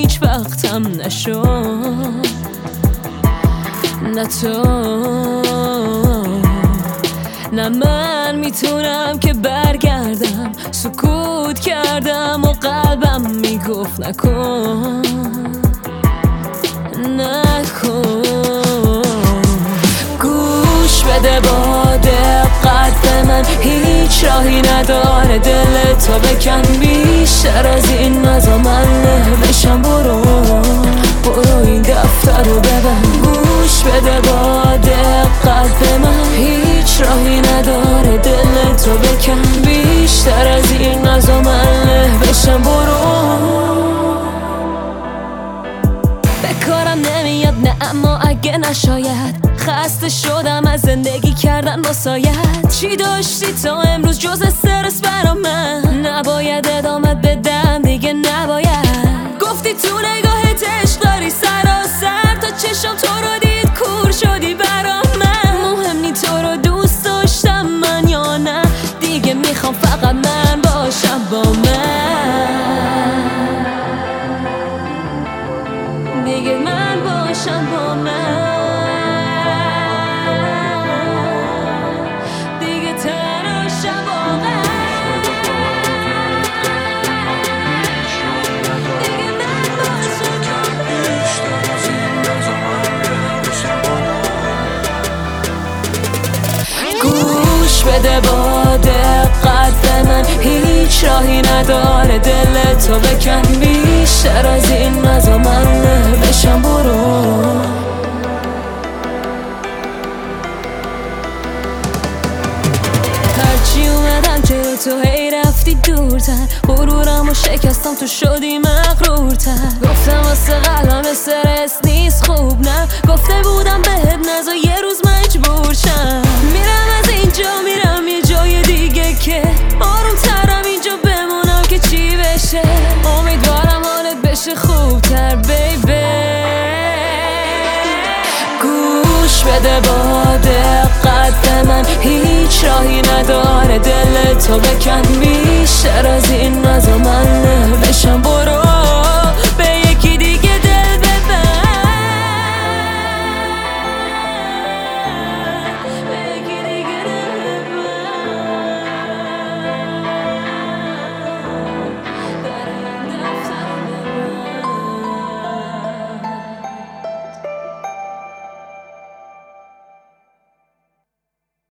هیچ وقتم نشد، نه تو نه من میتونم که برگردم. سکوت کردم و قلبم میگفت نکن نکن. گوش بده با دقت به من، هیچ راهی نداره دل تو بکن. بیشتر از این نزا من بشم، برو این دفتر رو ببند. گوش بده با دقت به من، هیچ راهی نداره دل تو بکن. بیشتر از این نزا من بشم، بکارم نمیاد نه اما اگه نشاید. خسته شدم از زندگی کردن با سایت. چی داشتی تا امروز جز استرس برا من؟ نباید ادامت بدم دیگه نباید. گفتی تو نگاهت عشق داری سراسر، تا چشم تو رو دید کور شدی برا من. مهم نی تو رو دوست داشتم من یا نه، دیگه میخوام فقط من باشم با من، دیگه من باشم با من، دیگه تنهاشم واقعا، دیگه من باشم با من. گوش بده با دقت به من، هیچ راهی نداره دل تو بکن. بیشتر از این نزا من بشم، هرچی اومدم جلو تو هی رفتی دورتر. غرورم و شکستم تو شدی مغرورتر. گفتم واسه قلبم استرس نیست خوب نه، گفته بودم بهت نزا یه روز مجبور شم. میرم از اینجا میرم یه جای دیگه که آروم ترم، اینجا بمونم که چی بشه. امیدوارم حالت بشه خوبتر بیبی. گوش بده با دقت به من، هیچ راهی نداره دل تو بکن. بیشتر از این نزا من بشم، برو